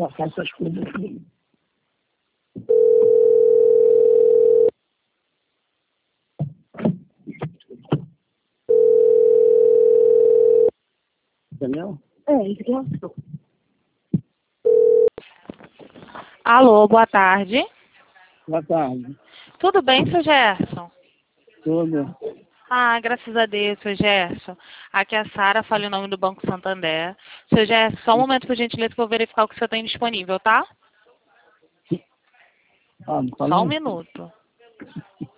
só faço as coisas comigo. Entendeu? Isso. Alô, boa tarde. Boa tarde. Tudo bem, seu Gerson? Tudo. Ah, graças a Deus, seu Gerson. Aqui é a Sara, fala o nome do Banco Santander. Seu Gerson, só um momento, por gentileza, que eu vou verificar o que o senhor tem disponível, tá? Ah, não Só um falei? minuto.